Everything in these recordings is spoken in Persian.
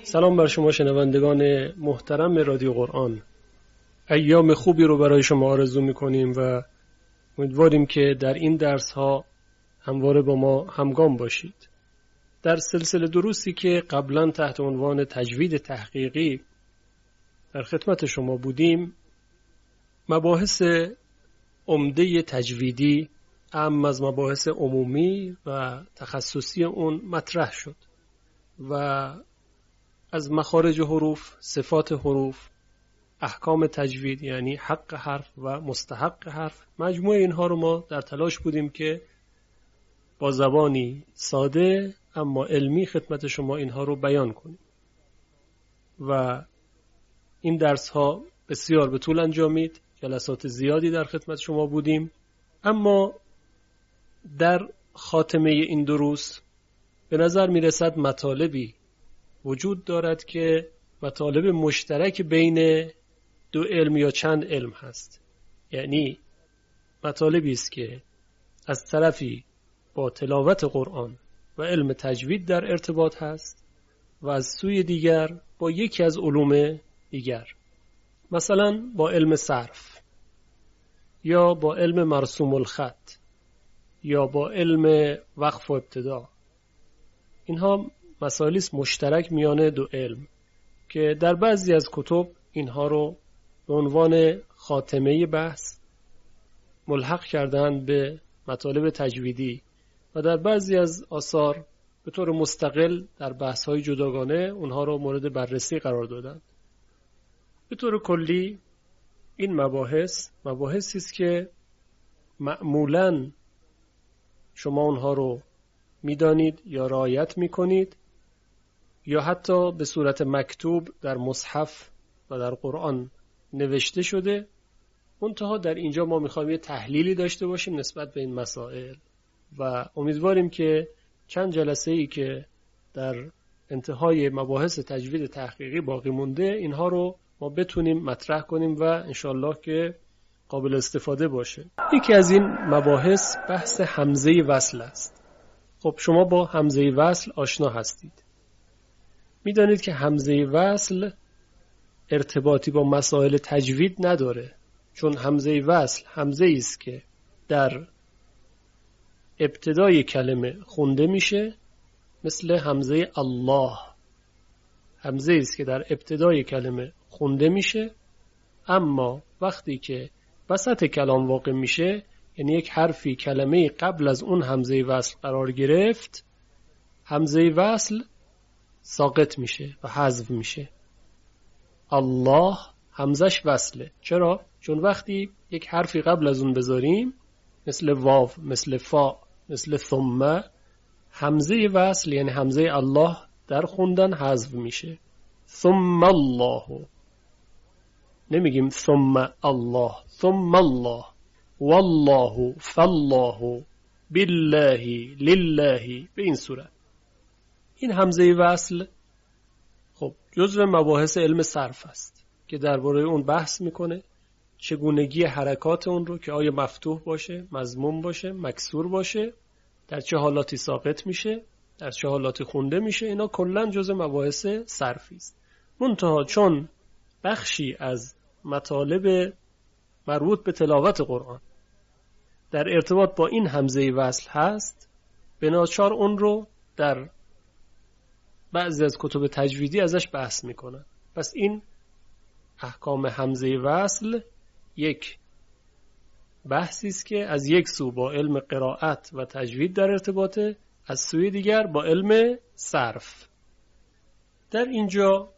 سلام بر شما شنوندگان محترم رادیو قرآن. ایام خوبی رو برای شما آرزو می‌کنیم و امیدواریم که در این درس ها همواره با ما همگام باشید. در سلسله دروسی که قبلا تحت عنوان تجوید تحقیقی در خدمت شما بودیم، مباحث عمده تجویدی اهم از مباحث عمومی و تخصصی اون مطرح شد و از مخارج حروف، صفات حروف، احکام تجوید یعنی حق حرف و مستحق حرف، مجموعه اینها رو ما در تلاش بودیم که با زبانی ساده اما علمی خدمت شما اینها رو بیان کنیم و این درس ها بسیار به طول انجامید، جلسات زیادی در خدمت شما بودیم، اما در خاتمه این دروس به نظر می رسد مطالبی وجود دارد که مطالب مشترک بین دو علم یا چند علم هست. یعنی مطالبی است که از طرفی با تلاوت قرآن و علم تجوید در ارتباط هست و از سوی دیگر با یکی از علوم دیگر، مثلا با علم صرف یا با علم مرسوم الخط یا با علم وقف و ابتدا. اینها مسائلی است مشترک میان دو علم که در بعضی از کتب اینها رو به عنوان خاتمه بحث ملحق کردن به مطالب تجویدی و در بعضی از آثار به طور مستقل در بحث‌های جداگانه اونها رو مورد بررسی قرار دادند. به طور کلی این مباحثی است که معمولاً شما اونها رو میدانید یا رعایت میکنید یا حتی به صورت مکتوب در مصحف و در قرآن نوشته شده. منتها در اینجا ما میخوایم یه تحلیلی داشته باشیم نسبت به این مسائل و امیدواریم که چند جلسه ای که در انتهای مباحث تجوید تحقیقی باقی مونده اینها رو ما بتونیم مطرح کنیم و انشالله که قابل استفاده باشه. یکی از این مباحث بحث همزه وصل است. خب شما با همزه وصل آشنا هستید. میدانید که همزه وصل ارتباطی با مسائل تجوید نداره، چون همزه وصل همزه است که در ابتدای کلمه خونده میشه، مثل همزه الله. همزه است که در ابتدای کلمه خونده میشه، اما وقتی که وسط کلام واقع میشه، یعنی یک حرفی کلمه قبل از اون همزه وصل قرار گرفت، همزه وصل ساقط میشه و حذف میشه. الله همزش وصله. چرا؟ چون وقتی یک حرفی قبل از اون بذاریم، مثل واو، مثل فا، مثل ثم، همزه وصل یعنی همزه الله در خوندن حذف میشه. ثم الله، نمیگیم ثم الله، ثم الله، والله، فالله، بالله، لله، به این صورت. این همزه وصل خب جزو مباحث علم صرف است که درباره اون بحث میکنه، چگونگی حرکات اون رو که آیا مفتوح باشه، مضموم باشه، مکسور باشه، در چه حالاتی ساقط میشه، در چه حالاتی خونده میشه. اینا کلا جزو مباحث صرفی است. منتها چون بخشی از مطالب مربوط به تلاوت قرآن در ارتباط با این همزه وصل هست، به ناچار اون رو در بعضی از کتب تجویدی ازش بحث میکنن. پس این احکام همزه وصل یک بحثی است که از یک سو با علم قرائت و تجوید در ارتباطه، از سوی دیگر با علم صرف. در اینجا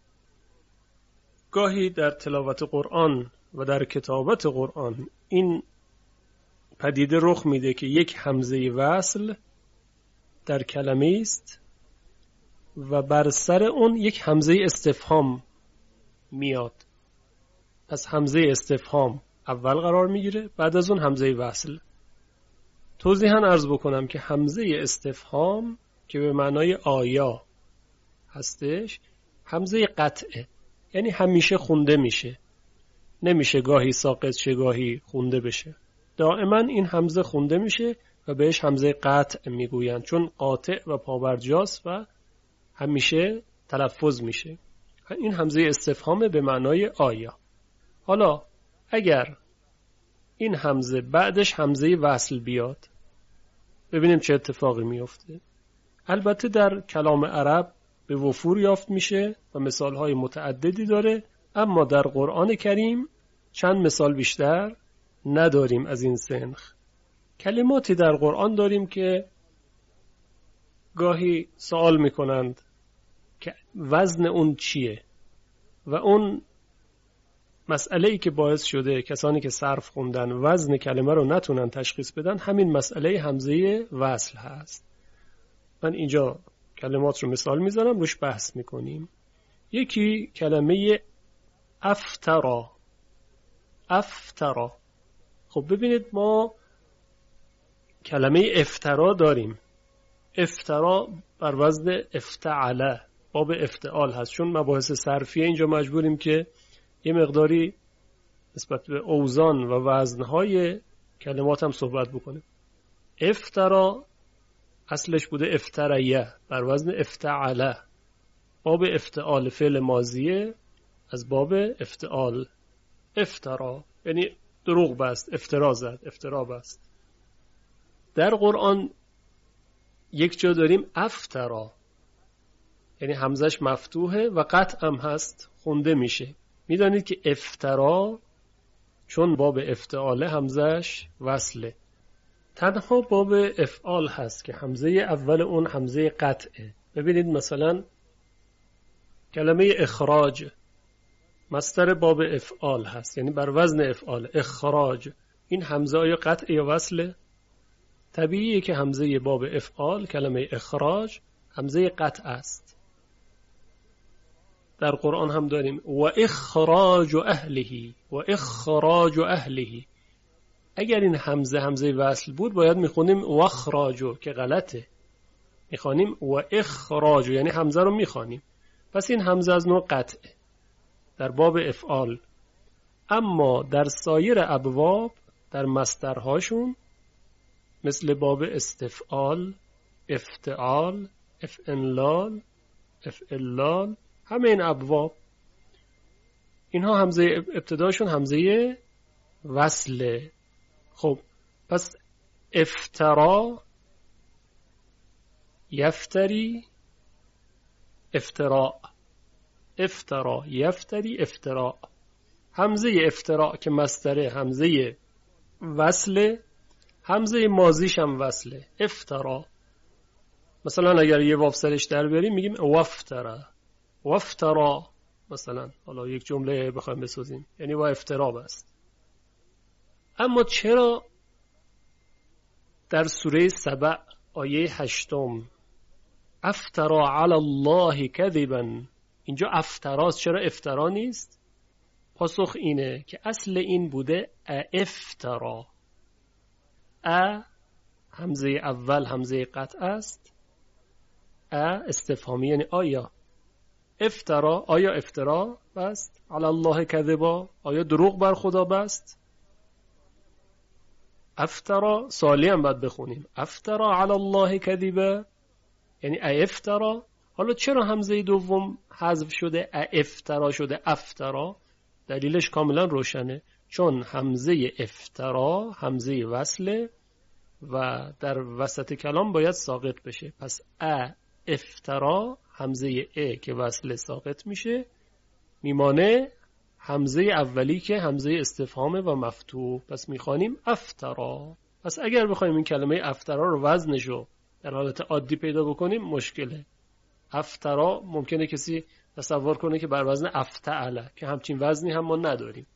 گاهی در تلاوت قرآن و در کتابت قرآن این پدیده رخ میده که یک همزه وصل در کلمه است و بر سر اون یک همزه استفهام میاد. پس همزه استفهام اول قرار میگیره، بعد از اون همزه وصل. توضیحاً عرض بکنم که همزه استفهام که به معنای آیا هستش، همزه قطعه، یعنی همیشه خونده میشه، نمیشه گاهی ساقط شه گاهی خونده بشه. دائما این همزه خونده میشه و بهش همزه قطع میگویند، چون قاطع و پابرجاست و همیشه تلفظ میشه. این همزه استفهام به معنای آیا. حالا اگر این همزه بعدش همزه وصل بیاد، ببینیم چه اتفاقی میفته. البته در کلام عرب به وفور یافت میشه و مثالهای متعددی داره، اما در قرآن کریم چند مثال بیشتر نداریم از این سنخ. کلماتی در قرآن داریم که گاهی سوال میکنند که وزن اون چیه و اون مسئله‌ای که باعث شده کسانی که صرف خوندن وزن کلمه رو نتونن تشخیص بدن همین مسئله همزه وصل هست. من اینجا کلمات رو مثال میزنم، روش بحث میکنیم. یکی کلمه افترا. افترا. خب ببینید ما کلمه افترا داریم. افترا بر وزن افتعله، باب افتعال هست. چون مباحث صرفیه اینجا مجبوریم که یه مقداری نسبت به اوزان و وزنهای کلمات هم صحبت بکنیم. افترا اصلش بوده افتریه بر وزن افتعله، باب افتعال، فعل ماضیه از باب افتعال. افترا یعنی دروغ بست، افترا زد، افترا بست. در قرآن یک جا داریم افترا، یعنی همزش مفتوحه و قطع هم هست، خونده میشه. میدانید که افترا چون باب افتعاله همزش وصله. تنها باب افعال هست که همزه اول اون همزه قطعه. ببینید مثلا کلمه اخراج مصدر باب افعال هست، یعنی بر وزن افعال. اخراج، این همزه آیا قطع یا وصله؟ طبیعیه که همزه باب افعال کلمه اخراج همزه قطع است. در قرآن هم داریم و اخراج اهله، و اخراج اهله. اگر این همزه وصل بود باید میخونیم و اخراجو که غلطه. میخوانیم و اخراجو یعنی همزه رو میخوانیم. پس این همزه از نوع قطعه در باب افعال. اما در سایر ابواب در مصدرهاشون مثل باب استفعال، افتعال، افعلال، افعلال، همه این ابواب اینها همزه ابتداشون همزه وصله. خب پس افترا، یفتری، افتراء. افترا، یفتری، افتراء. همزه افتراء که مصدره همزه وصله، همزه ماضیش هم وصله. افترا. مثلا اگر یه واو سرش در بریم میگیم وفترا، وفترا. مثلا حالا یک جمله بخوایم بسازیم یعنی با افترا بست. اما چرا در سوره سبع آیه 8 افترا علی الله کذبا اینجا افتراست، چرا افترا نیست؟ پاسخ اینه که اصل این بوده افترا. همزه اول همزه قطع است. استفهامی یعنی آیا. افترا، آیا افترا بست؟ علی الله کذبا، آیا دروغ بر خدا بست؟ افترا سالی هم باید بخونیم. افترا علی الله کذبا یعنی افترا. حالا چرا همزه دوم حذف شده، افترا شده افترا؟ دلیلش کاملا روشنه، چون همزه افترا همزه وصله و در وسط کلام باید ساقط بشه. پس افترا همزه که وصله ساقط میشه، میمانه همزه اولی که همزه استفهامه و مفتوح. پس میخوانیم افترا. پس اگر بخوایم این کلمه افترا رو وزنشو در حالت عادی پیدا بکنیم مشکله. افترا ممکنه کسی تصور کنه که بر وزن افتعله، که همچین وزنی هم ما نداریم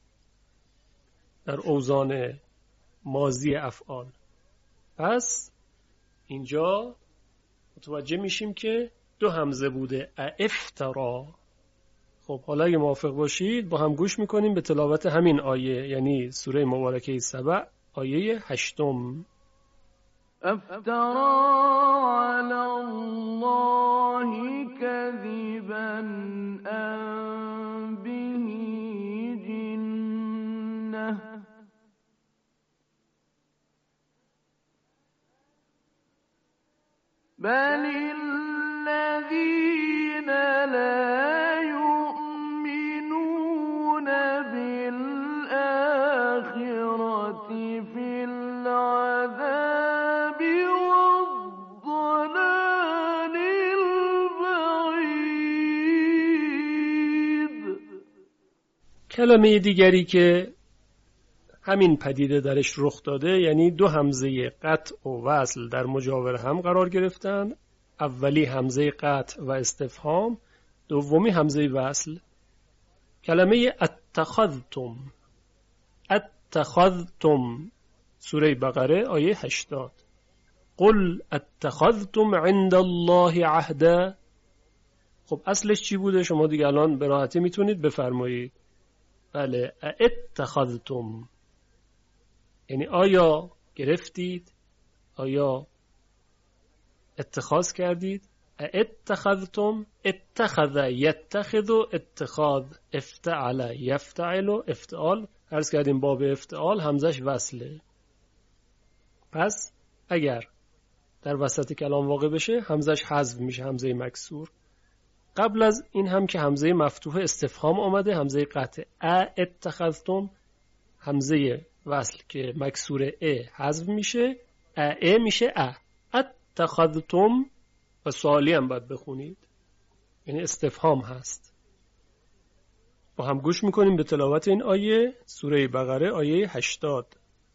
در اوزان ماضی افعال. پس اینجا متوجه میشیم که دو همزه بوده افترا. خب حالا اگه موافق باشید با هم گوش میکنیم به تلاوت همین آیه، یعنی سوره مبارکه سبع آیه 8. افترا علی الله کذبا ام به جنة بل الذین کلمه دیگری که همین پدیده درش رخ داده، یعنی دو همزه قطع و وصل در مجاور هم قرار گرفتن. اولی همزه قطع و استفهام، دومی همزه وصل. کلمه اتخذتم، اتخذتم، سوره بقره آیه 80. قل اتخذتم عند الله عهدا. خب اصلش چی بوده؟ شما دیگه الان به راحتی میتونید بفرمایید. بله، اتخذتم یعنی آیا گرفتید، آیا اتخاذ کردید. اتخذتم، اتخذ یتخذ، اتخاذ افتعل یفتعل، افتعال عرض کردیم باب افتعال همزش وصله. پس اگر در وسط کلام واقع بشه همزش حذف میشه، همزه مکسور. قبل از این هم که همزه مفتوح استفهام آمده، همزه قطع اتخذتم، همزه وصل که مکسور حذف میشه، میشه اتخذتم و سوالی هم باید بخونید، یعنی استفهام هست. با هم گوش میکنیم به تلاوت این آیه، سوره بقره آیه 80.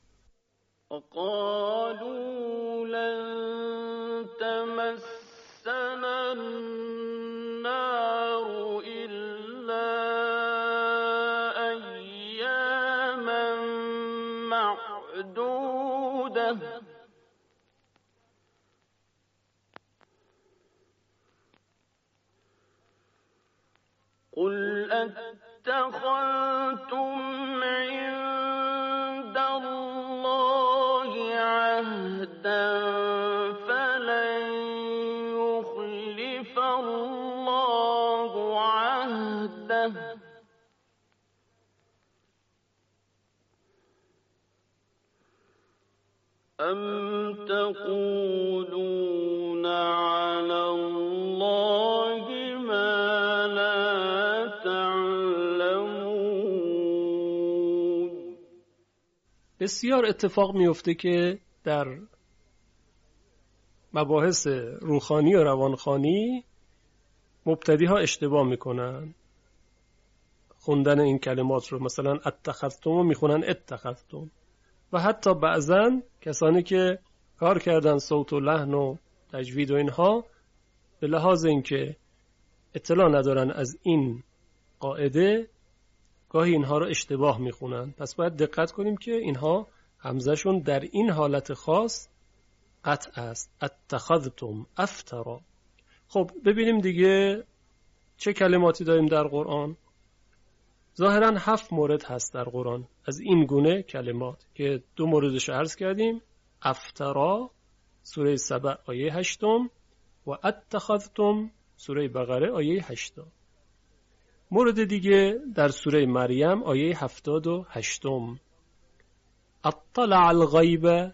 قالوا لن تمسنا النار إلا أياما معدودة قل اتخذتم عند الله عهدا فلن يخلف الله عهده أم تقولون على الله ما لا تعلمون. بسیار اتفاق میفته که در مباحث روحانی و روانخوانی مبتدی ها اشتباه میکنن خوندن این کلمات رو. مثلا اتخذتم رو میخونن اتخذتم، و حتی بعضن کسانی که کار کردن صوت و لحن و تجوید و اینها، به لحاظ اینکه اطلاع ندارن از این قاعده، گاهی اینها رو اشتباه میخونن. پس باید دقت کنیم که اینها همزشون در این حالت خاص قطع است. اتخذتم، افترا. خب ببینیم دیگه چه کلماتی داریم در قرآن. ظاهراً 7 مورد هست در قرآن از این گونه کلمات که 2 موردش عرض کردیم، افترا سوره سبع آیه 8 و اتخذتم سوره بقره آیه 80. مورد دیگه در سوره مریم آیه 78. اطلع الغیب.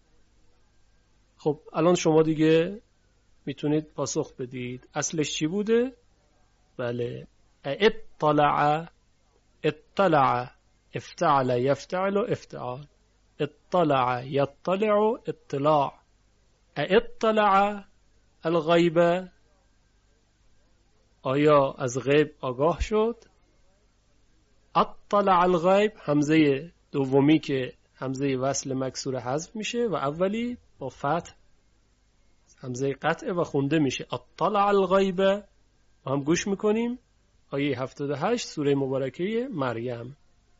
خب الان شما دیگه میتونید پاسخ بدید اصلش چی بوده؟ بله، اطلع، اطلع افتعل یفتعل افتعال، اطلع یطلع اطلاع. اطلع الغیب، آیا از غیب آگاه شد؟ اطلع الغیب، همزه دومی که همزه وصل مکسور حذف میشه و اولی با فتح همزه قطع و خونده میشه. اطلع الغیب. با هم گوش میکنیم آیه 78 سوره مبارکه مریم.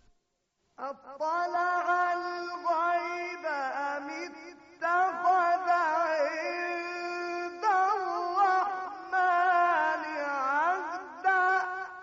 اطلع الغیب ام اتخذ عند الرحمن عهدا.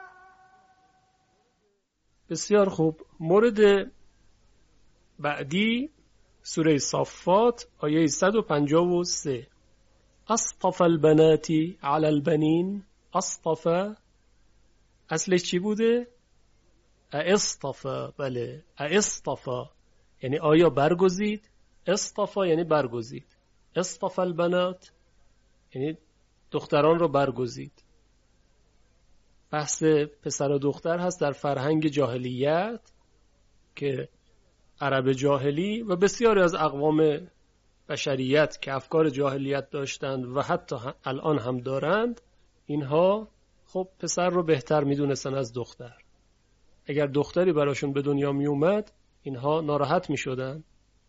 بسیار خوب. مورد بعدی سوره صافات آیه 153. اصطفى البنات على البنین. اصطفى اصلش چی بوده؟ اصطفى. بله، اصطفى یعنی آیا برگزید. اصطفى یعنی برگزید. اصطفى البنات یعنی دختران رو برگزید. بحث پسر و دختر هست در فرهنگ جاهلیت که عرب جاهلی و بسیاری از اقوام بشریت که افکار جاهلیت داشتند و حتی الان هم دارند، اینها خب پسر رو بهتر میدونستن از دختر. اگر دختری براشون به دنیا می اومد اینها ناراحت می شدن.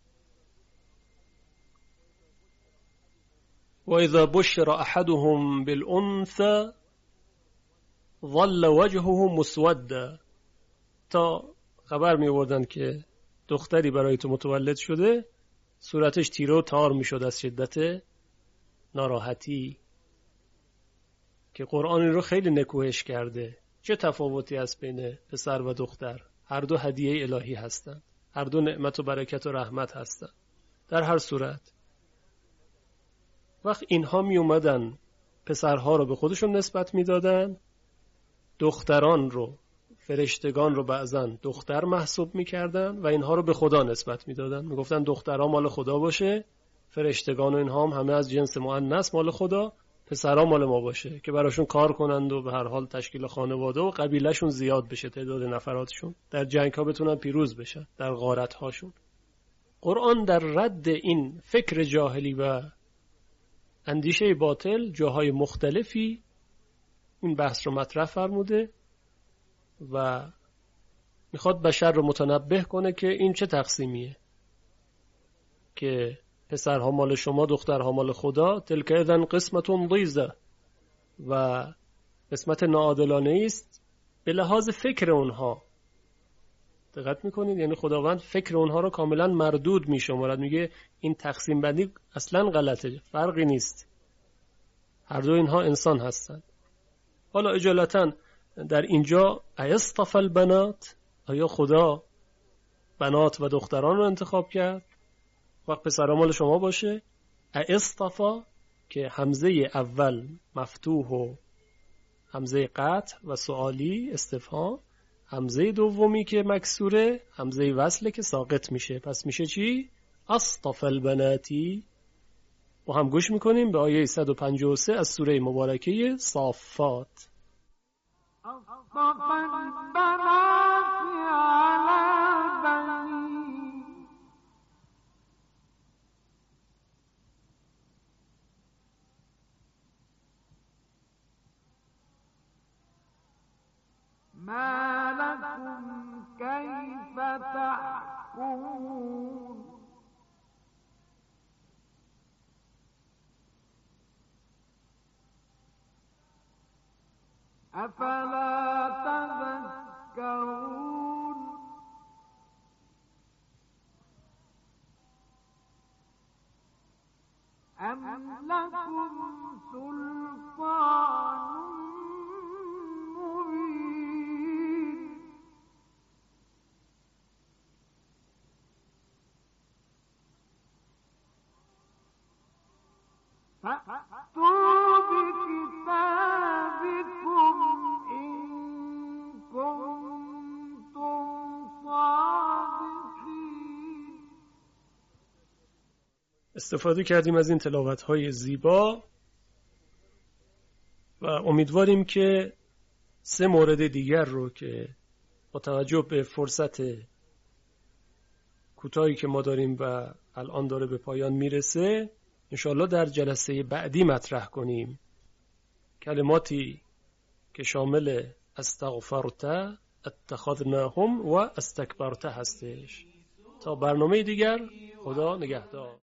و اذا بشر احدهم بالانثى ظل وجهه مسودا، تا خبر می آوردن که دختری برای تو متولد شده صورتش تیره و تار می شد از شدت ناراحتی. که قرآن این رو خیلی نکوهش کرده. چه تفاوتی از بین پسر و دختر؟ هر دو هدیه الهی هستند، هر دو نعمت و برکت و رحمت هستند. در هر صورت وقت اینها می اومدن پسرها رو به خودشون نسبت می دادن، دختران رو، فرشتگان رو بعضا دختر محسوب می کردن و اینها رو به خدا نسبت می دادن. می گفتن دخترها مال خدا باشه، فرشتگان و اینها هم همه از جنس مؤنث مال خدا، پسرها مال ما باشه که براشون کار کنند و به هر حال تشکیل خانواده و قبیلهشون زیاد بشه، تعداد نفراتشون در جنگ ها بتونن پیروز بشن در غارت هاشون. قرآن در رد این فکر جاهلی و اندیشه باطل جاهای مختلفی این بحث رو مطرح فرموده و میخواد بشر رو متنبه کنه که این چه تقسیمیه که پسرها مال شما دخترها مال خدا، تلک اذن قسمت ضیزه، و قسمت ناعادلانه است به لحاظ فکر اونها. دقت میکنید؟ یعنی خداوند فکر اونها رو کاملا مردود میشمارد، میگه این تقسیم بندی اصلا غلطه، فرقی نیست، هر دو اینها انسان هستند. حالا اجالتا در اینجا اصطفى البنات، آیا خدا بنات و دختران رو انتخاب کرد وقت پسرها مال شما باشه؟ اصطفى که همزه اول مفتوح و همزه قطع و سوالی استفهام، همزه دومی که مکسوره همزه وصله که ساقط میشه، پس میشه چی؟ اصطفى البناتی. و هم گوش میکنیم به آیه 153 از سوره مبارکه صافات. ما لكم كيف تحكمون أفلا تذكرون أم لكم سلطان مبين فأتوا بكتابكم إن كنتم صادقين. استفاده کردیم از این تلاوت‌های زیبا و امیدواریم که 3 مورد دیگر رو که با توجه به فرصت کوتاهی که ما داریم و الان داره به پایان میرسه انشاءالله در جلسه بعدی مطرح کنیم. کلماتی که شامل استغفرت، اتخذناهم و استکبرت هستش. تا برنامه دیگر، خدا نگهدار.